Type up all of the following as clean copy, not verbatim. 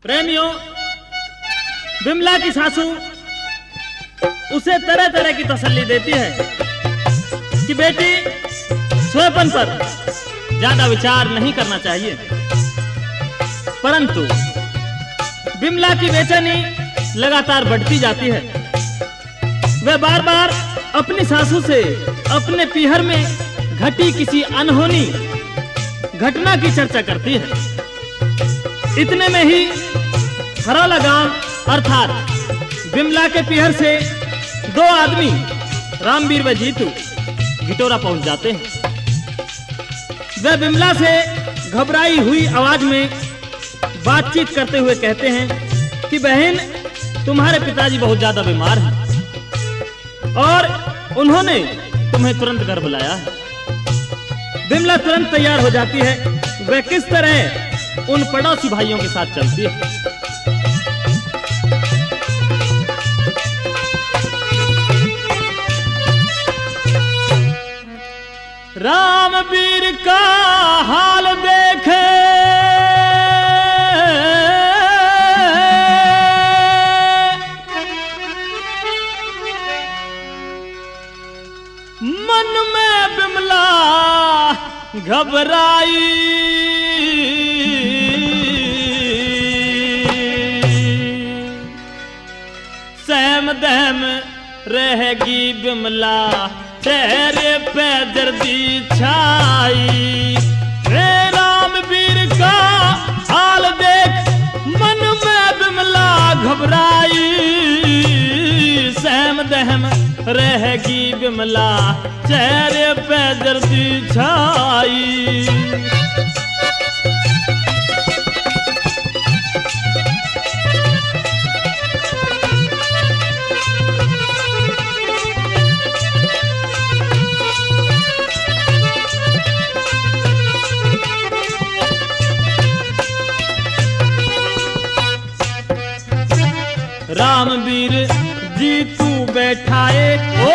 प्रेमियों, बिमला की सासू उसे तरह तरह की तसल्ली देती है कि बेटी, सोएपन पर ज्यादा विचार नहीं करना चाहिए। परंतु बिमला की बेचैनी लगातार बढ़ती जाती है। वह बार बार अपनी सासू से अपने पीहर में घटी किसी अनहोनी घटना की चर्चा करती है। इतने में ही हरौला गांव अर्थात बिमला के पीहर से दो आदमी रामवीर व जीतू गिटोरा पहुंच जाते हैं। वह बिमला से घबराई हुई आवाज में बातचीत करते हुए कहते हैं कि बहन, तुम्हारे पिताजी बहुत ज्यादा बीमार हैं और उन्होंने तुम्हें तुरंत घर बुलाया है। बिमला तुरंत तैयार हो जाती है। वह किस तरह उन पड़ोसी भाइयों के साथ चलती है। रामवीर का हाल देखे मन में बिमला घबराई। सहम दहम रहेगी बिमला, चेहरे पे दर्दी छाई। रे रामवीर का हाल देख मन में बिमला घबराई। सहम दहम रहेगी बिमला, चेहरे पे दर्दी छाई। रामवीर जीतू बैठाए ओ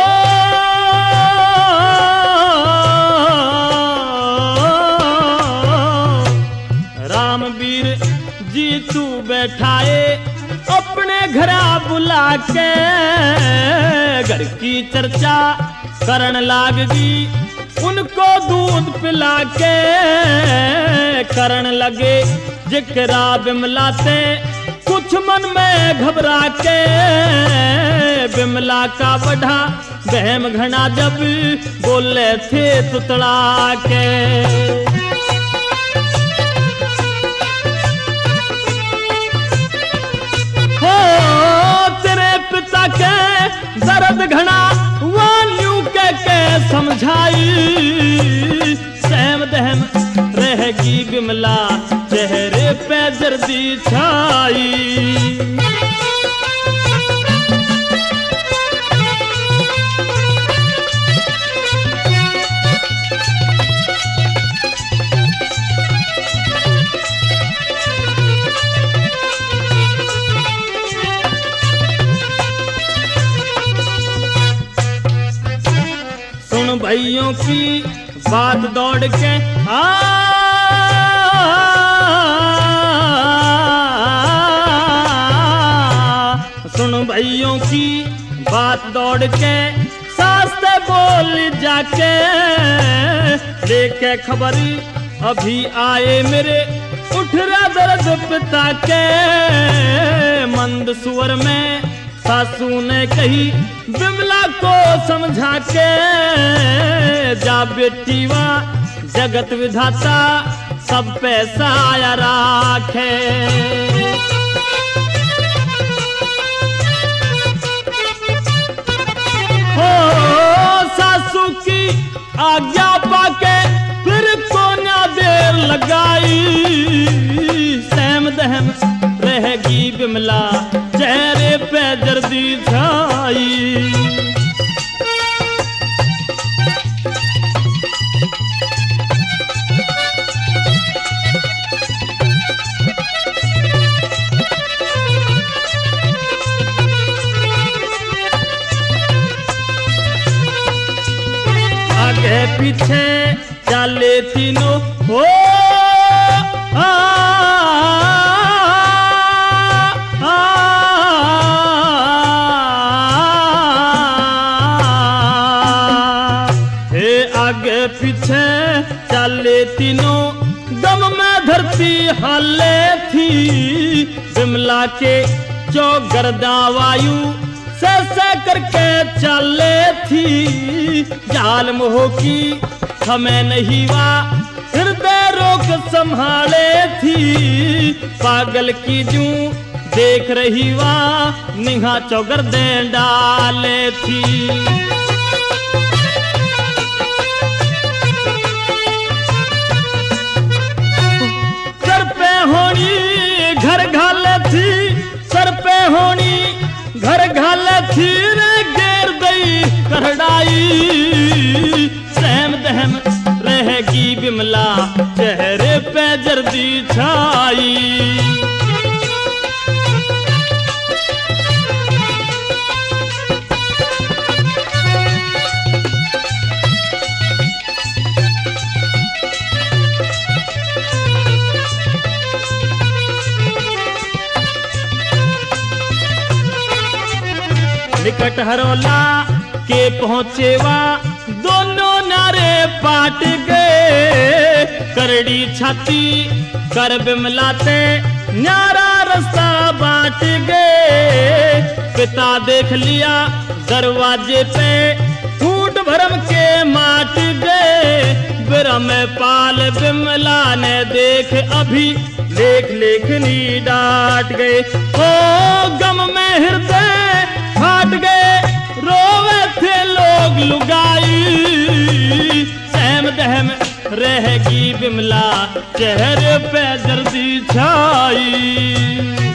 रामवीर जीतू बैठाए अपने घरा बुला के। घर की चर्चा करन लागगी, उनको दूध पिला के। करन लगे जिक्रा बिमला से कुछ मन में घबरा के। बिमला का बढ़ा बहम घना जब बोले थे तुतड़ा के। हो तेरे पिता के दर्द घना वान्यू के समझाई। सहम दहम रहेगी बिमला, चेहरे पे दर्दी छाई। सुन भाइयों की बात दौड़ के सुन भाइयों की बात दौड़ के सास्ते बोल जाके। लेके खबरी अभी आए मेरे, उठ रहा दर्द पिता के। मंद सुवर में सासू ने कही बिमला को समझा के। जा बेटी वा जगत विधाता सब पैसा आया राखे। हो सासू की आज्ञा पाके फिर को ना देर लगाई। सहम दहम रहेगी बिमला, चेहरे पे दर्दी छाई। आगे पीछे चले तीनों हो पीछे चले तीनों, गम में धरती हाले थी। बिमला के चौगरदा वायु से करके चले थी। जाल मोह की हमें नहीं वा हृदय रोक संभाले थी। पागल की जूं देख रही वा निगाह चौगरदे डाले थी। सर पे होनी घर घाल थी, सर पे होनी घर घाल थी रे घेर दई करड़ाई। सहम दहम रहेगी बिमला चेहरे पे जर्दी छाई। निकट हरोला के पहुँचेवा दोनों नारे पाट गए। करड़ी छाती कर बिमलाते न्यारा रास्ता बांट गए। पिता देख लिया दरवाजे पे फूट भरम के माट गए। बिरम पाल बिमला ने देख अभी लेख लेखनी डांट गए। ओ गम में हृदय फाट गए, रोवे थे लोग लुगाई। सहम दहम रहेगी बिमला चेहरे पे जर्दी छाई।